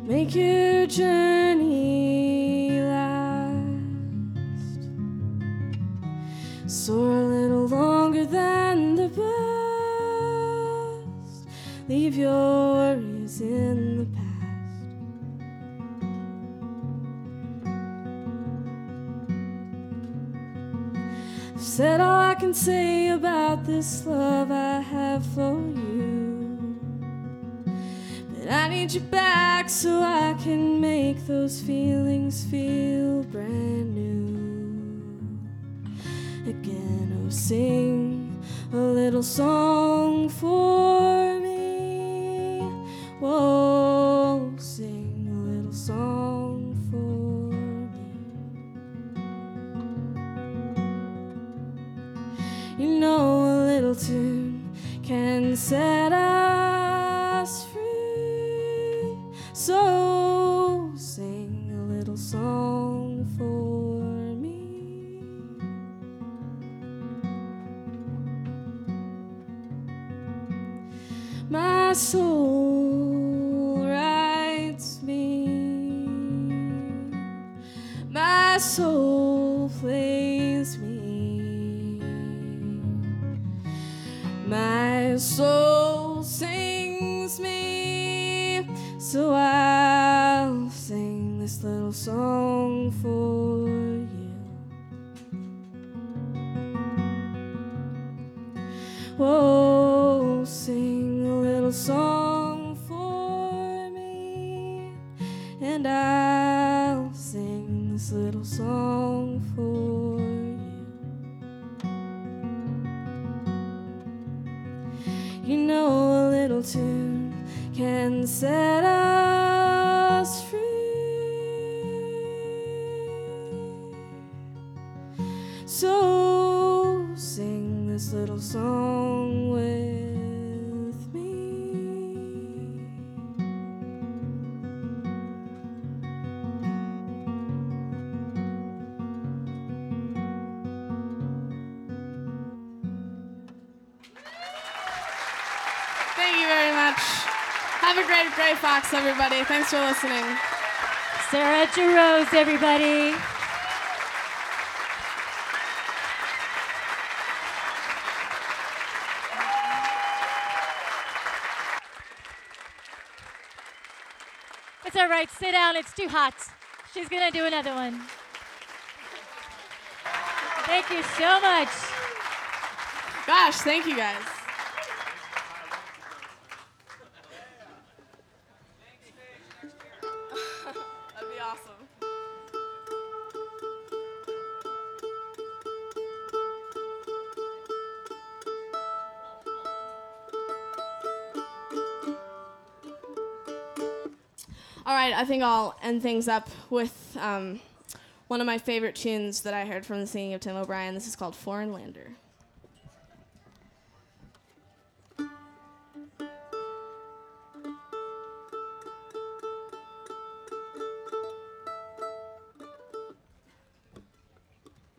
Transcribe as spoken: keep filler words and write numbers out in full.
make your journey last. Soar a little longer than the best. Leave your worries in the past. I've said all I can say about this love I have for you, but I need you back so I can make those feelings feel brand new again. Oh, sing a little song for me. Whoa, sing a little song for me. You know a little tune can set us free, so sing a little song for me. My soul writes me, my soul plays me, my soul sings me, so I'll sing this little song for you. Whoa, sing a little song for me, and I'll sing this little song for you. You know a little tune can set us free, so sing this little song with me. Thank you very much. Have a great Gray Fox, everybody. Thanks for listening. Sarah Jarosz, everybody. It's all right. Sit down. It's too hot. She's going to do another one. Thank you so much. Gosh, thank you guys. That'd be awesome. All right, I think I'll end things up with um, one of my favorite tunes that I heard from the singing of Tim O'Brien. This is called Foreign Lander.